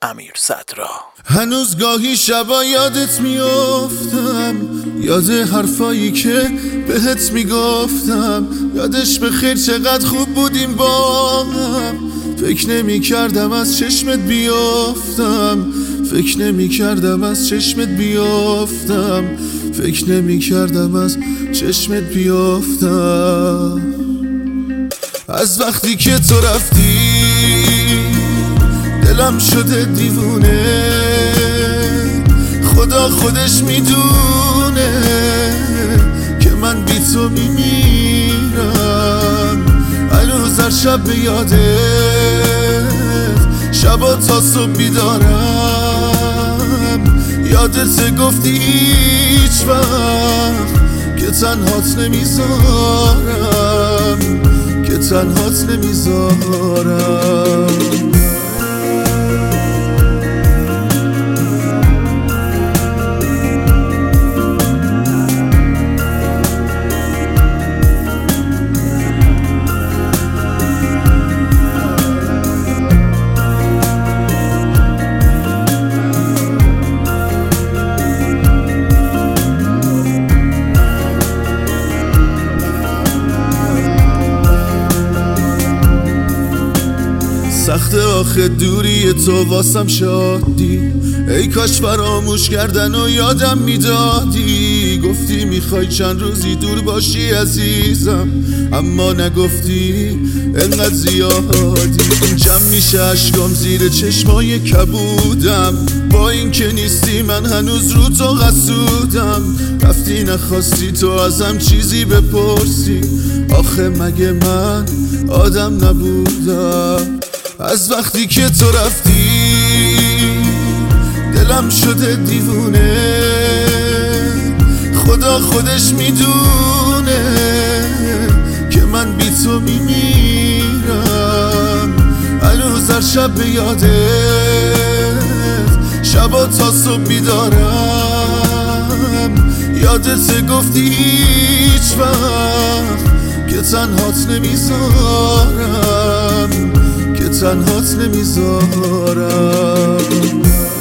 امیر صدرا. هنوز گاهی شبا یادت میافتم، یاد حرفایی که بهت میگفتم، یادش بخیر چقدر خوب بودیم با هم. فکر نمی کردم از چشمت بیافتم، فکر نمی کردم از چشمت بیافتم، فکر نمی کردم از چشمت بیافتم. از وقتی که تو رفتی دلم شده دیوونه، خدا خودش میدونه که من بی تو میمیرم. هنوز هر شب به یادت شبا تا صبح بیدارم. یادت گفتی هیچ وقت که تنهات نمیذارم، که تنهات نمیذارم. سخت آخه دوری تو واسم شادی، ای کاش فراموش کردن و یادم میدادی. گفتی میخوای چند روزی دور باشی عزیزم، اما نگفتی انقدر زیادی. جمع میشه اشکام زیر چشمای کبودم، با این که نیستی من هنوز رو تو حسودم. رفتی نخواستی تو ازم چیزی بپرسی، آخه مگه من آدم نبودم؟ از وقتی که تو رفتی دلم شده دیوونه، خدا خودش میدونه که من بی تو میمیرم. هنوز هر شب به یادت شبا تا صبح بیدارم. یادت گفتی هیچ وقت که تنهات نمیذارم، که تنهات نمیذارم.